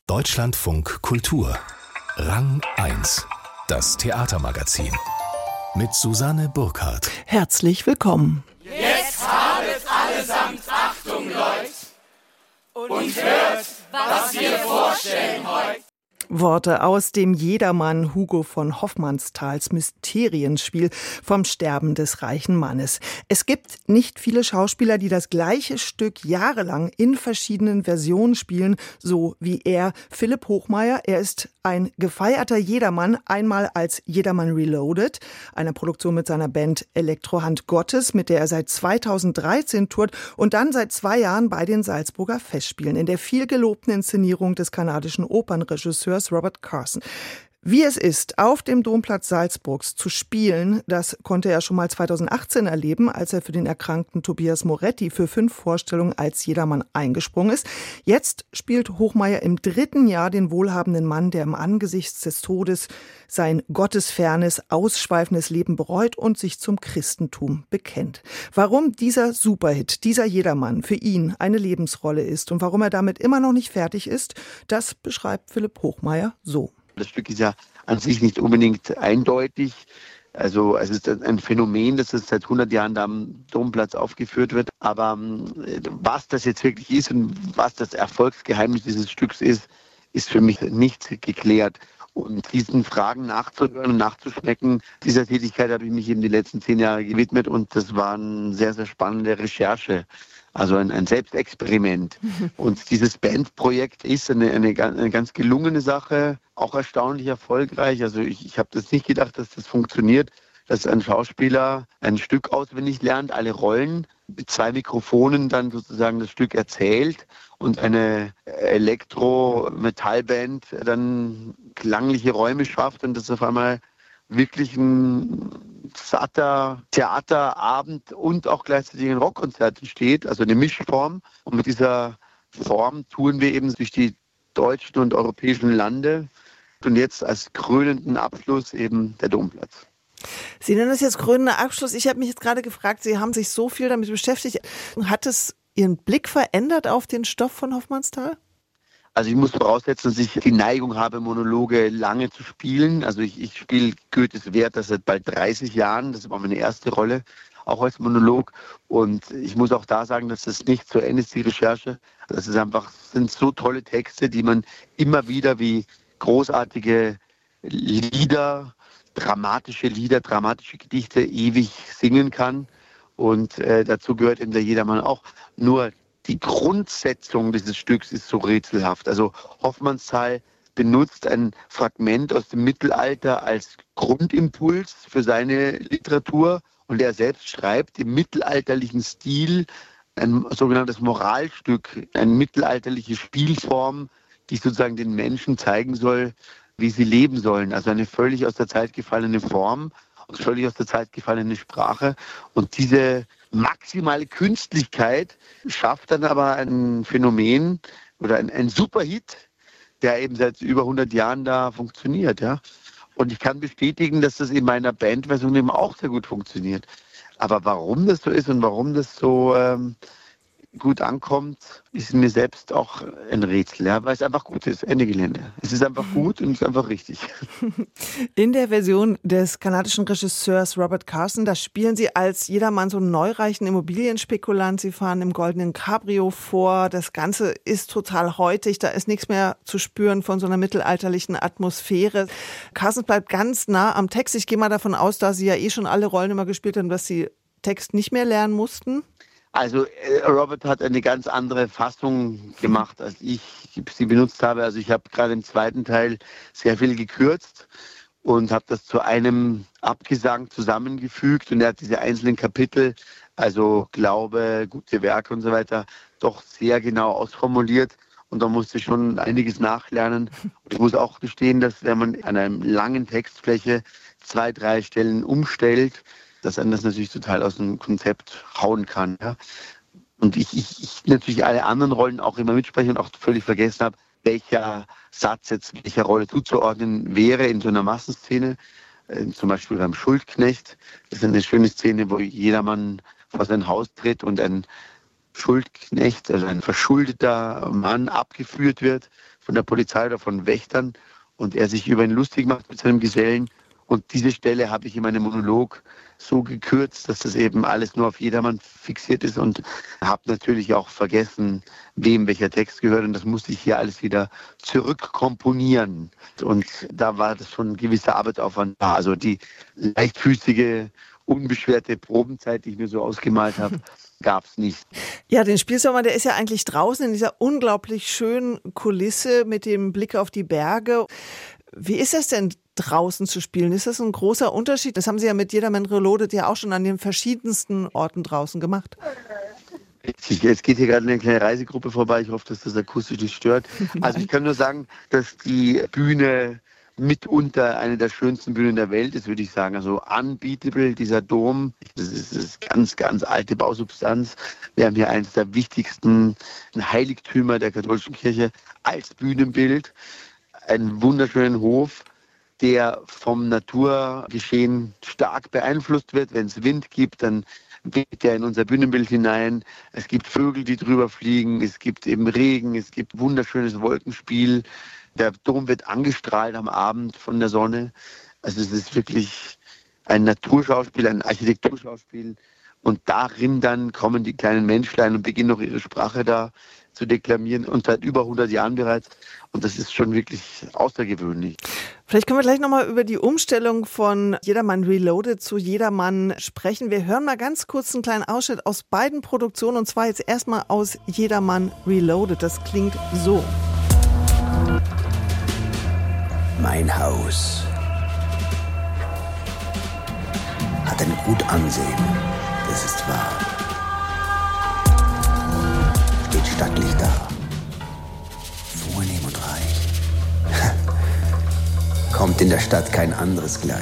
Deutschlandfunk Kultur. Rang 1. Das Theatermagazin. Mit Susanne Burkhardt. Herzlich willkommen. Jetzt habet allesamt Achtung, Leut, und hört, was wir vorstellen heut. Worte aus dem Jedermann Hugo von Hofmannsthals Mysterienspiel vom Sterben des reichen Mannes. Es gibt nicht viele Schauspieler, die das gleiche Stück jahrelang in verschiedenen Versionen spielen, so wie er. Philipp Hochmeier, er ist ein gefeierter Jedermann, einmal als Jedermann Reloaded, einer Produktion mit seiner Band Elektrohand Gottes, mit der er seit 2013 tourt, und dann seit 2 Jahren bei den Salzburger Festspielen in der vielgelobten Inszenierung des kanadischen Opernregisseurs Robert Carson. Wie es ist, auf dem Domplatz Salzburgs zu spielen, das konnte er schon mal 2018 erleben, als er für den erkrankten Tobias Moretti für 5 Vorstellungen als Jedermann eingesprungen ist. Jetzt spielt Hochmeier im 3. Jahr den wohlhabenden Mann, der im Angesicht des Todes sein gottesfernes, ausschweifendes Leben bereut und sich zum Christentum bekennt. Warum dieser Superhit, dieser Jedermann für ihn eine Lebensrolle ist und warum er damit immer noch nicht fertig ist, das beschreibt Philipp Hochmeier so. Das Stück ist ja an sich nicht unbedingt eindeutig. Also es ist ein Phänomen, dass es seit 100 Jahren da am Domplatz aufgeführt wird. Aber was das jetzt wirklich ist und was das Erfolgsgeheimnis dieses Stücks ist für mich nicht geklärt. Und diesen Fragen nachzuhören und nachzuschmecken, dieser Tätigkeit habe ich mich eben die letzten 10 Jahre gewidmet. Und das war eine sehr, sehr spannende Recherche. Also ein Selbstexperiment. Und dieses Bandprojekt ist eine ganz gelungene Sache, auch erstaunlich erfolgreich. Also ich habe das nicht gedacht, dass das funktioniert, dass ein Schauspieler ein Stück auswendig lernt, alle Rollen, mit 2 Mikrofonen dann sozusagen das Stück erzählt und eine Elektro-Metallband dann klangliche Räume schafft und das auf einmal wirklich ein satter Theaterabend und auch gleichzeitig ein Rockkonzert entsteht, also eine Mischform. Und mit dieser Form touren wir eben durch die deutschen und europäischen Lande. Und jetzt als krönenden Abschluss eben der Domplatz. Sie nennen das jetzt krönender Abschluss. Ich habe mich jetzt gerade gefragt, Sie haben sich so viel damit beschäftigt. Hat es Ihren Blick verändert auf den Stoff von Hofmannsthal? Also ich muss voraussetzen, dass ich die Neigung habe, Monologe lange zu spielen. Also ich spiele Goethes Werther seit bald 30 Jahren. Das war meine erste Rolle, auch als Monolog. Und ich muss auch da sagen, dass das nicht zu Ende ist, die Recherche. Das sind so tolle Texte, die man immer wieder wie großartige Lieder, dramatische Gedichte ewig singen kann. Und dazu gehört eben der Jedermann auch. Nur die Grundsetzung dieses Stücks ist so rätselhaft. Also Hofmannsthal benutzt ein Fragment aus dem Mittelalter als Grundimpuls für seine Literatur und er selbst schreibt im mittelalterlichen Stil ein sogenanntes Moralstück, eine mittelalterliche Spielform, die sozusagen den Menschen zeigen soll, wie sie leben sollen. Also eine völlig aus der Zeit gefallene Form und völlig aus der Zeit gefallene Sprache. Und diese maximale Künstlichkeit schafft dann aber ein Phänomen oder ein Superhit, der eben seit über 100 Jahren da funktioniert. Ja? Und ich kann bestätigen, dass das in meiner Bandversion eben auch sehr gut funktioniert. Aber warum das so ist und warum das so gut ankommt, ist mir selbst auch ein Rätsel, ja, weil es einfach gut ist, Ende Gelände. Es ist einfach gut und es ist einfach richtig. In der Version des kanadischen Regisseurs Robert Carson, da spielen Sie als Jedermann so einen neureichen Immobilienspekulant. Sie fahren im goldenen Cabrio vor. Das Ganze ist total heutig. Da ist nichts mehr zu spüren von so einer mittelalterlichen Atmosphäre. Carson bleibt ganz nah am Text. Ich gehe mal davon aus, da Sie ja schon alle Rollen immer gespielt haben, dass Sie Text nicht mehr lernen mussten. Also Robert hat eine ganz andere Fassung gemacht, als ich sie benutzt habe. Also ich habe gerade im 2. Teil sehr viel gekürzt und habe das zu einem Abgesang zusammengefügt. Und er hat diese einzelnen Kapitel, also Glaube, gute Werke und so weiter, doch sehr genau ausformuliert. Und da musste ich schon einiges nachlernen. Und ich muss auch gestehen, dass wenn man an einer langen Textfläche 2, 3 Stellen umstellt, dass einen das natürlich total aus dem Konzept hauen kann. Ja? Und ich natürlich alle anderen Rollen auch immer mitspreche und auch völlig vergessen habe, welcher Satz jetzt welcher Rolle zuzuordnen wäre in so einer Massenszene. Zum Beispiel beim Schuldknecht. Das ist eine schöne Szene, wo Jedermann vor sein Haus tritt und ein Schuldknecht, also ein verschuldeter Mann, abgeführt wird von der Polizei oder von Wächtern und er sich über ihn lustig macht mit seinem Gesellen. Und diese Stelle habe ich in meinem Monolog so gekürzt, dass das eben alles nur auf jedermann fixiert ist und habe natürlich auch vergessen, wem welcher Text gehört und das musste ich hier alles wieder zurückkomponieren. Und da war das schon ein gewisser Arbeitsaufwand da. Also die leichtfüßige, unbeschwerte Probenzeit, die ich mir so ausgemalt habe, gab es nicht. Ja, den Spielsommer, der ist ja eigentlich draußen in dieser unglaublich schönen Kulisse mit dem Blick auf die Berge. Wie ist das denn draußen zu spielen? Ist das ein großer Unterschied? Das haben Sie ja mit Jedermann Reloaded ja auch schon an den verschiedensten Orten draußen gemacht. Jetzt geht hier gerade eine kleine Reisegruppe vorbei. Ich hoffe, dass das akustisch nicht stört. Also ich kann nur sagen, dass die Bühne mitunter eine der schönsten Bühnen der Welt ist, würde ich sagen. Also unbeatable, dieser Dom. Das ist ganz, ganz alte Bausubstanz. Wir haben hier eines der wichtigsten Heiligtümer der katholischen Kirche als Bühnenbild. Einen wunderschönen Hof, der vom Naturgeschehen stark beeinflusst wird. Wenn es Wind gibt, dann weht er in unser Bühnenbild hinein. Es gibt Vögel, die drüber fliegen. Es gibt eben Regen. Es gibt wunderschönes Wolkenspiel. Der Dom wird angestrahlt am Abend von der Sonne. Also es ist wirklich ein Naturschauspiel, ein Architekturschauspiel. Und darin dann kommen die kleinen Menschlein und beginnen noch ihre Sprache da zu deklamieren und seit über 100 Jahren bereits. Und das ist schon wirklich außergewöhnlich. Vielleicht können wir gleich nochmal über die Umstellung von Jedermann Reloaded zu Jedermann sprechen. Wir hören mal ganz kurz einen kleinen Ausschnitt aus beiden Produktionen und zwar jetzt erstmal aus Jedermann Reloaded. Das klingt so. Mein Haus hat ein gut Ansehen, das ist wahr. Steht stattlich da, vornehm und reich. Kommt in der Stadt kein anderes gleich.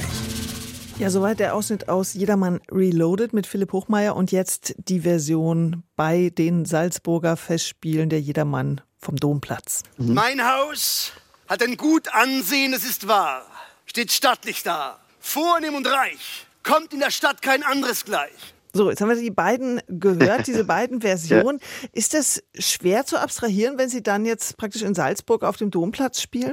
Ja, soweit der Ausschnitt aus Jedermann Reloaded mit Philipp Hochmeier und jetzt die Version bei den Salzburger Festspielen der Jedermann vom Domplatz. Mein Haus hat ein gut Ansehen, es ist wahr. Steht stattlich da, vornehm und reich. Kommt in der Stadt kein anderes gleich. So, jetzt haben wir die beiden gehört, diese beiden Versionen. Ja. Ist das schwer zu abstrahieren, wenn Sie dann jetzt praktisch in Salzburg auf dem Domplatz spielen?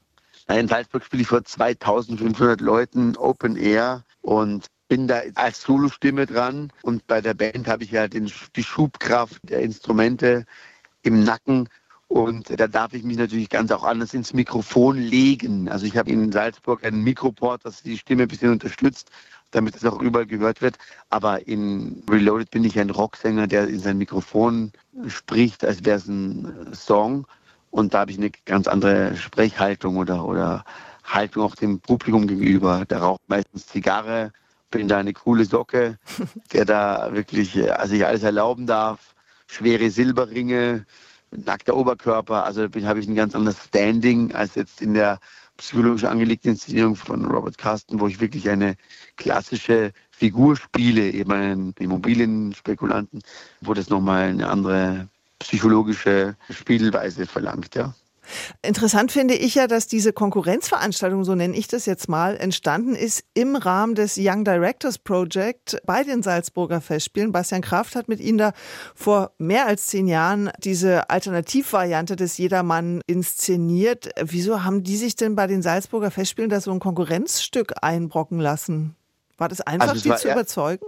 In Salzburg spiele ich vor 2500 Leuten Open Air und bin da als Solostimme dran. Und bei der Band habe ich ja die Schubkraft der Instrumente im Nacken. Und da darf ich mich natürlich ganz auch anders ins Mikrofon legen. Also ich habe in Salzburg einen Mikroport, das die Stimme ein bisschen unterstützt, damit es auch überall gehört wird. Aber in Reloaded bin ich ein Rocksänger, der in sein Mikrofon spricht, als wäre es ein Song. Und da habe ich eine ganz andere Sprechhaltung oder Haltung auch dem Publikum gegenüber. Der raucht meistens Zigarre, bin da eine coole Socke, der da wirklich sich alles erlauben darf. Schwere Silberringe, nackter Oberkörper, also habe ich ein ganz anderes Standing als jetzt in der psychologisch angelegten Inszenierung von Robert Carsten, wo ich wirklich eine klassische Figur spiele, eben einen Immobilienspekulanten, wo das nochmal eine andere psychologische Spielweise verlangt, ja. Interessant finde ich ja, dass diese Konkurrenzveranstaltung, so nenne ich das jetzt mal, entstanden ist im Rahmen des Young Directors Project bei den Salzburger Festspielen. Bastian Kraft hat mit Ihnen da vor mehr als 10 Jahren diese Alternativvariante des Jedermann inszeniert. Wieso haben die sich denn bei den Salzburger Festspielen da so ein Konkurrenzstück einbrocken lassen? War das einfach, die zu überzeugen?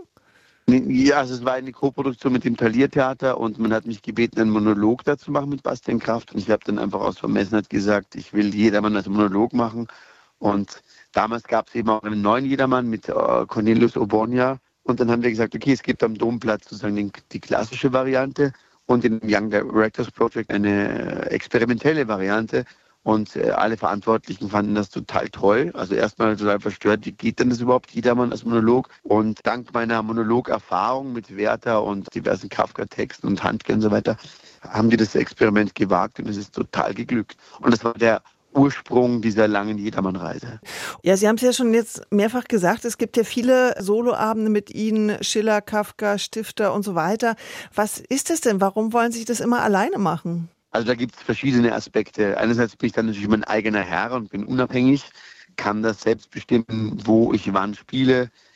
Ja, also es war eine Koproduktion mit dem Thalia-Theater und man hat mich gebeten, einen Monolog dazu machen mit Bastian Kraft. Und ich habe dann einfach aus Vermessenheit gesagt, ich will Jedermann als Monolog machen. Und damals gab es eben auch einen neuen Jedermann mit Cornelius Obornia. Und dann haben wir gesagt, okay, es gibt am Domplatz sozusagen die klassische Variante und in dem Young Directors Project eine experimentelle Variante. Und alle Verantwortlichen fanden das total toll. Also erstmal total verstört, wie geht denn das überhaupt, Jedermann als Monolog? Und dank meiner Monologerfahrung mit Werther und diversen Kafka-Texten und Handke und so weiter, haben die das Experiment gewagt und es ist total geglückt. Und das war der Ursprung dieser langen Jedermann-Reise. Ja, Sie haben es ja schon jetzt mehrfach gesagt, es gibt ja viele Soloabende mit Ihnen, Schiller, Kafka, Stifter und so weiter. Was ist das denn? Warum wollen Sie das immer alleine machen? Also da gibt es verschiedene Aspekte. Einerseits bin ich dann natürlich mein eigener Herr und bin unabhängig, kann das selbst bestimmen, wo ich wann spiele,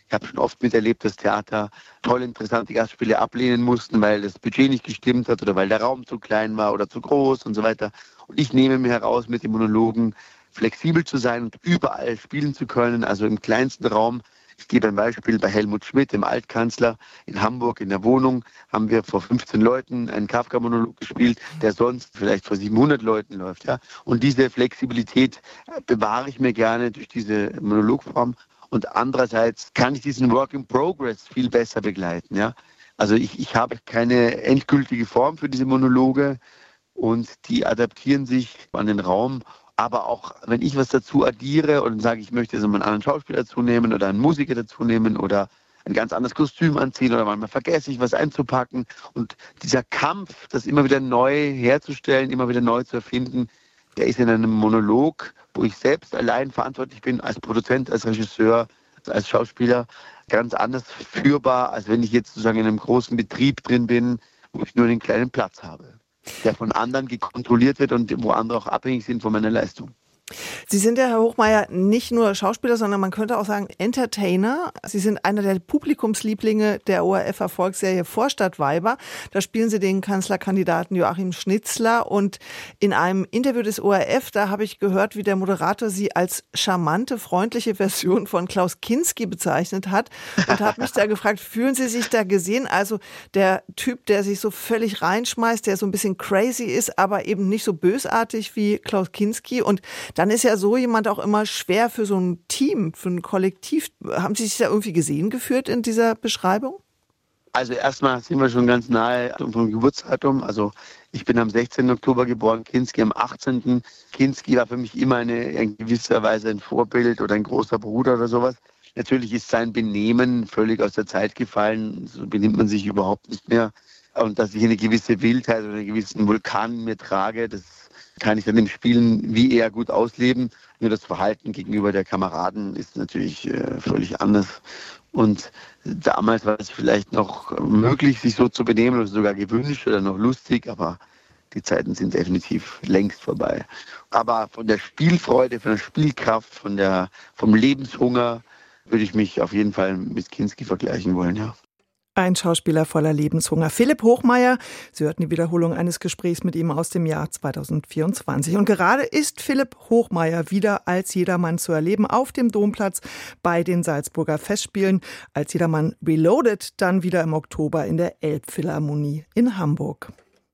Ich habe schon oft miterlebt, dass Theater toll interessante Gastspiele ablehnen mussten, weil das Budget nicht gestimmt hat oder weil der Raum zu klein war oder zu groß und so weiter. Und ich nehme mir heraus, mit den Monologen flexibel zu sein und überall spielen zu können, also im kleinsten Raum. Ich gebe ein Beispiel: Bei Helmut Schmidt, dem Altkanzler in Hamburg in der Wohnung, haben wir vor 15 Leuten einen Kafka-Monolog gespielt, der sonst vielleicht vor 700 Leuten läuft. Ja? Und diese Flexibilität bewahre ich mir gerne durch diese Monologform. Und andererseits kann ich diesen Work in Progress viel besser begleiten. Ja? Also ich habe keine endgültige Form für diese Monologe und die adaptieren sich an den Raum. Aber auch, wenn ich was dazu addiere und sage, ich möchte jetzt mal einen anderen Schauspieler dazu nehmen oder einen Musiker dazu nehmen oder ein ganz anderes Kostüm anziehen oder manchmal vergesse ich was einzupacken. Und dieser Kampf, das immer wieder neu herzustellen, immer wieder neu zu erfinden, der ist in einem Monolog, wo ich selbst allein verantwortlich bin, als Produzent, als Regisseur, als Schauspieler, ganz anders führbar, als wenn ich jetzt sozusagen in einem großen Betrieb drin bin, wo ich nur einen kleinen Platz habe, der von anderen kontrolliert wird und wo andere auch abhängig sind von meiner Leistung. Sie sind ja, Herr Hochmeier, nicht nur Schauspieler, sondern man könnte auch sagen Entertainer. Sie sind einer der Publikumslieblinge der ORF-Erfolgsserie Vorstadtweiber. Da spielen Sie den Kanzlerkandidaten Joachim Schnitzler. Und in einem Interview des ORF, da habe ich gehört, wie der Moderator Sie als charmante, freundliche Version von Klaus Kinski bezeichnet hat. Und habe mich da gefragt, fühlen Sie sich da gesehen? Also der Typ, der sich so völlig reinschmeißt, der so ein bisschen crazy ist, aber eben nicht so bösartig wie Klaus Kinski. Und dann ist ja so jemand auch immer schwer für so ein Team, für ein Kollektiv. Haben Sie sich da irgendwie gesehen gefühlt in dieser Beschreibung? Also erstmal sind wir schon ganz nahe vom Geburtsdatum. Also ich bin am 16. Oktober geboren, Kinski am 18. Kinski war für mich immer in gewisser Weise ein Vorbild oder ein großer Bruder oder sowas. Natürlich ist sein Benehmen völlig aus der Zeit gefallen. So benimmt man sich überhaupt nicht mehr. Und dass ich eine gewisse Wildheit oder einen gewissen Vulkan in mir trage, das kann ich dann im Spielen wie eher gut ausleben. Nur das Verhalten gegenüber der Kameraden ist natürlich völlig anders. Und damals war es vielleicht noch möglich, sich so zu benehmen oder sogar gewünscht oder noch lustig, aber die Zeiten sind definitiv längst vorbei. Aber von der Spielfreude, von der Spielkraft, vom Lebenshunger würde ich mich auf jeden Fall mit Kinski vergleichen wollen, ja. Ein Schauspieler voller Lebenshunger. Philipp Hochmeier, Sie hörten die Wiederholung eines Gesprächs mit ihm aus dem Jahr 2024. Und gerade ist Philipp Hochmeier wieder als Jedermann zu erleben auf dem Domplatz bei den Salzburger Festspielen. Als Jedermann Reloaded, dann wieder im Oktober in der Elbphilharmonie in Hamburg.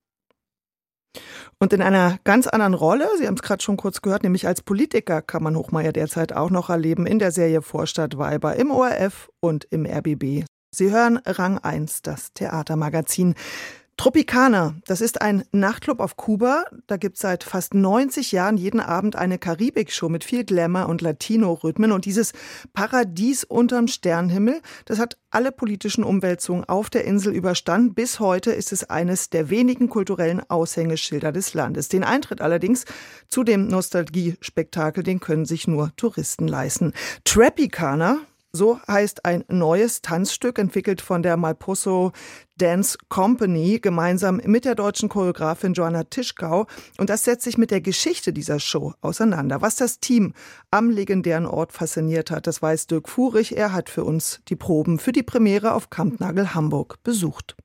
Und in einer ganz anderen Rolle, Sie haben es gerade schon kurz gehört, nämlich als Politiker kann man Hochmeier derzeit auch noch erleben in der Serie Vorstadtweiber im ORF und im RBB. Sie hören Rang 1, das Theatermagazin. Tropicana, das ist ein Nachtclub auf Kuba. Da gibt es seit fast 90 Jahren jeden Abend eine Karibik-Show mit viel Glamour und Latino-Rhythmen. Und dieses Paradies unterm Sternenhimmel, das hat alle politischen Umwälzungen auf der Insel überstanden. Bis heute ist es eines der wenigen kulturellen Aushängeschilder des Landes. Den Eintritt allerdings zu dem Nostalgie-Spektakel, den können sich nur Touristen leisten. Tropicana, so heißt ein neues Tanzstück, entwickelt von der Malposo Dance Company, gemeinsam mit der deutschen Choreografin Joanna Tischkau. Und das setzt sich mit der Geschichte dieser Show auseinander. Was das Team am legendären Ort fasziniert hat, das weiß Dirk Furich. Er hat für uns die Proben für die Premiere auf Kampnagel Hamburg besucht.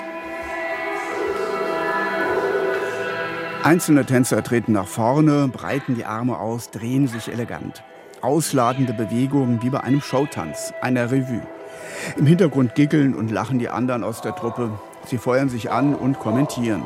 Einzelne Tänzer treten nach vorne, breiten die Arme aus, drehen sich elegant. Ausladende Bewegungen wie bei einem Showtanz, einer Revue. Im Hintergrund giggeln und lachen die anderen aus der Truppe. Sie feuern sich an und kommentieren.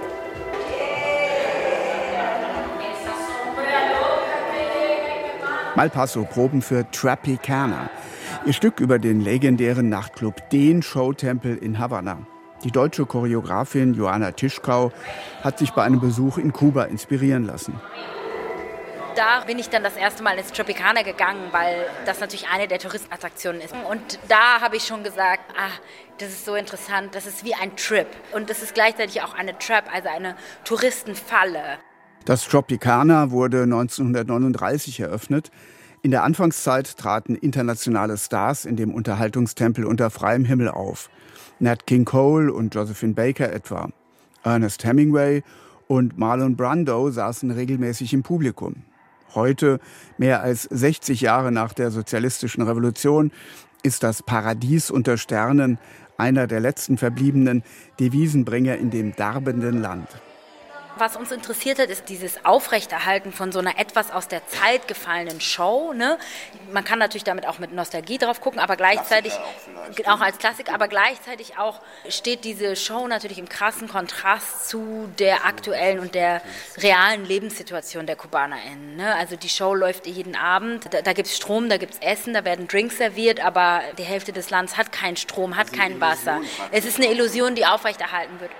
Malpaso proben für Tropicana. Ihr Stück über den legendären Nachtclub, den Showtempel in Havanna. Die deutsche Choreografin Joanna Tischkau hat sich bei einem Besuch in Kuba inspirieren lassen. Da bin ich dann das erste Mal ins Tropicana gegangen, weil das natürlich eine der Touristenattraktionen ist. Und da habe ich schon gesagt, das ist so interessant, das ist wie ein Trip. Und das ist gleichzeitig auch eine Trap, also eine Touristenfalle. Das Tropicana wurde 1939 eröffnet. In der Anfangszeit traten internationale Stars in dem Unterhaltungstempel unter freiem Himmel auf. Nat King Cole und Josephine Baker etwa. Ernest Hemingway und Marlon Brando saßen regelmäßig im Publikum. Heute, mehr als 60 Jahre nach der sozialistischen Revolution, ist das Paradies unter Sternen einer der letzten verbliebenen Devisenbringer in dem darbenden Land. Was uns interessiert hat, ist dieses Aufrechterhalten von so einer etwas aus der Zeit gefallenen Show. Ne? Man kann natürlich damit auch mit Nostalgie drauf gucken, aber gleichzeitig, auch als Klassiker, aber gleichzeitig auch steht diese Show natürlich im krassen Kontrast zu der aktuellen und der realen Lebenssituation der KubanerInnen. Ne? Also die Show läuft jeden Abend, da gibt es Strom, da gibt es Essen, da werden Drinks serviert, aber die Hälfte des Landes hat keinen Strom, hat kein Wasser. Es ist eine Illusion, die aufrechterhalten wird.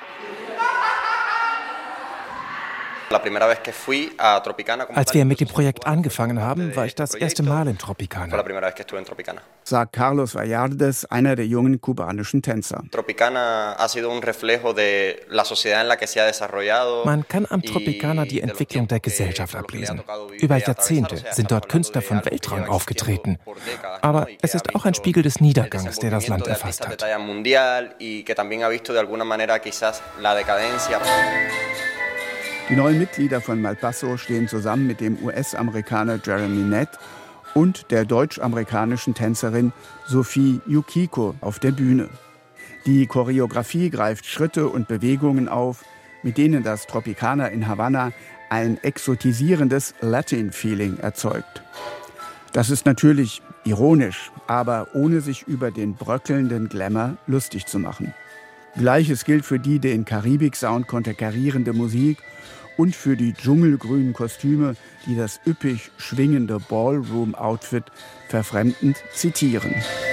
Als wir mit dem Projekt angefangen haben, war ich das erste Mal in Tropicana. Sagt Carlos Vallardes, einer der jungen kubanischen Tänzer. Man kann am Tropicana die Entwicklung der Gesellschaft ablesen. Über Jahrzehnte sind dort Künstler von Weltrang aufgetreten. Aber es ist auch ein Spiegel des Niedergangs, der das Land erfasst hat. Die neuen Mitglieder von Malpaso stehen zusammen mit dem US-Amerikaner Jeremy Nett und der deutsch-amerikanischen Tänzerin Sophie Yukiko auf der Bühne. Die Choreografie greift Schritte und Bewegungen auf, mit denen das Tropicana in Havanna ein exotisierendes Latin-Feeling erzeugt. Das ist natürlich ironisch, aber ohne sich über den bröckelnden Glamour lustig zu machen. Gleiches gilt für die den Karibik-Sound konterkarierende Musik und für die dschungelgrünen Kostüme, die das üppig schwingende Ballroom-Outfit verfremdend zitieren.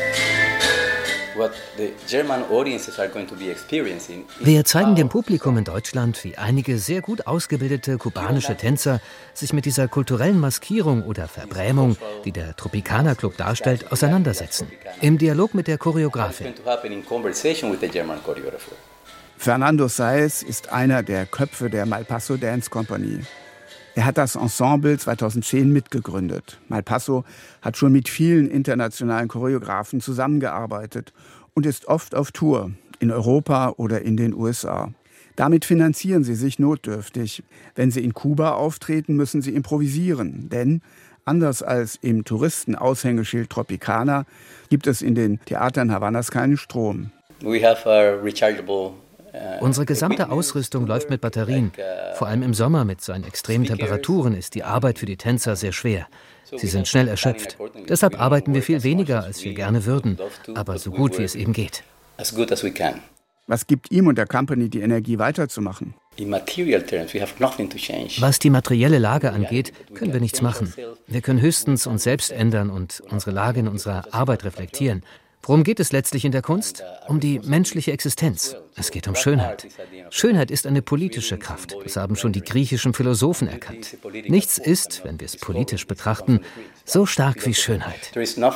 Wir zeigen dem Publikum in Deutschland, wie einige sehr gut ausgebildete kubanische Tänzer sich mit dieser kulturellen Maskierung oder Verbrämung, die der Tropicana Club darstellt, auseinandersetzen. Im Dialog mit der Choreografin. Fernando Saez ist einer der Köpfe der Malpaso Dance Company. Er hat das Ensemble 2010 mitgegründet. Malpaso hat schon mit vielen internationalen Choreografen zusammengearbeitet und ist oft auf Tour, in Europa oder in den USA. Damit finanzieren sie sich notdürftig. Wenn sie in Kuba auftreten, müssen sie improvisieren. Denn anders als im Touristenaushängeschild Tropicana gibt es in den Theatern Havannas keinen Strom. Unsere gesamte Ausrüstung läuft mit Batterien. Vor allem im Sommer mit seinen extremen Temperaturen ist die Arbeit für die Tänzer sehr schwer. Sie sind schnell erschöpft. Deshalb arbeiten wir viel weniger, als wir gerne würden, aber so gut, wie es eben geht. Was gibt ihm und der Company die Energie, weiterzumachen? Was die materielle Lage angeht, können wir nichts machen. Wir können höchstens uns selbst ändern und unsere Lage in unserer Arbeit reflektieren. Worum geht es letztlich in der Kunst? Um die menschliche Existenz. Es geht um Schönheit. Schönheit ist eine politische Kraft. Das haben schon die griechischen Philosophen erkannt. Nichts ist, wenn wir es politisch betrachten, so stark wie Schönheit.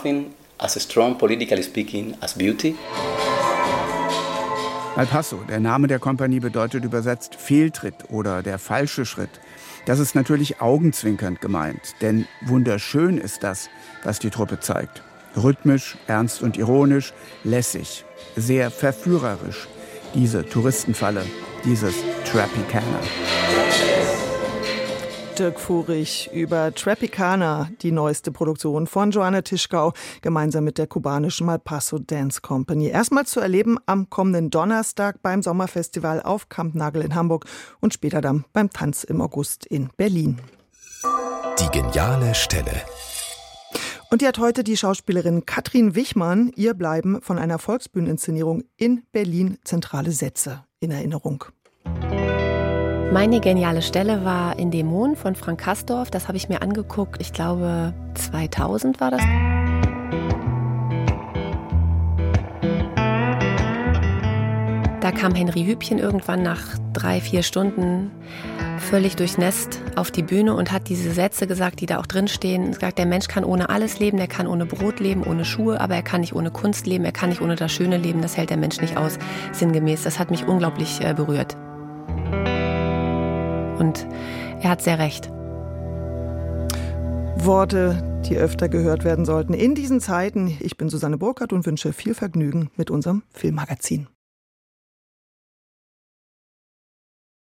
Malpaso, der Name der Kompanie, bedeutet übersetzt Fehltritt oder der falsche Schritt. Das ist natürlich augenzwinkernd gemeint, denn wunderschön ist das, was die Truppe zeigt. Rhythmisch, ernst und ironisch, lässig, sehr verführerisch. Diese Touristenfalle, dieses Tropicana. Dirk Furich über Tropicana, die neueste Produktion von Joanna Tischkau, gemeinsam mit der kubanischen Malpaso Dance Company. Erstmal zu erleben am kommenden Donnerstag beim Sommerfestival auf Kampnagel in Hamburg und später dann beim Tanz im August in Berlin. Die geniale Stelle. Und die hat heute die Schauspielerin Katrin Wichmann ihr Bleiben von einer Volksbühneninszenierung in Berlin zentrale Sätze in Erinnerung. Meine geniale Stelle war in Dämon von Frank Kastorf. Das habe ich mir angeguckt. Ich glaube, 2000 war das. Da kam Henry Hübchen irgendwann nach 3-4 Stunden völlig durchnässt auf die Bühne und hat diese Sätze gesagt, die da auch drin stehen. Er sagt, der Mensch kann ohne alles leben, der kann ohne Brot leben, ohne Schuhe, aber er kann nicht ohne Kunst leben, er kann nicht ohne das Schöne leben, das hält der Mensch nicht aus, sinngemäß. Das hat mich unglaublich berührt. Und er hat sehr recht. Worte, die öfter gehört werden sollten in diesen Zeiten. Ich bin Susanne Burkhardt und wünsche viel Vergnügen mit unserem Filmmagazin.